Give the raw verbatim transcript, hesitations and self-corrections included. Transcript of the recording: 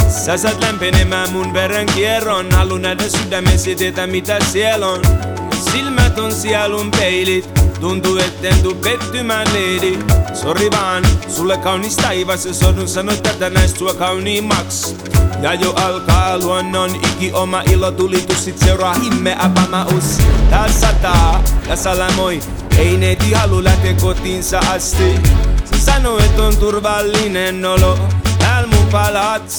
Sä saat lämpenemään mun verenkierron. Haluun nähdä sydämesi, tietää mitä siellä on. Silmät on sielun peilit. Tuntuu etten tuu pettymään lady. Sori vaan, sulle kaunis taivas. Ja sodun sano tätä näistä sua kauniimmaks. Ja jo alkaa luonnon iki oma ilotulitus. Sit seuraa himmeä pamaus. Taas sataa ja salamoi. Ei neiti halu lähteä kotiinsa asti. Se sanoo et on turvallinen olo. Tääl mun palat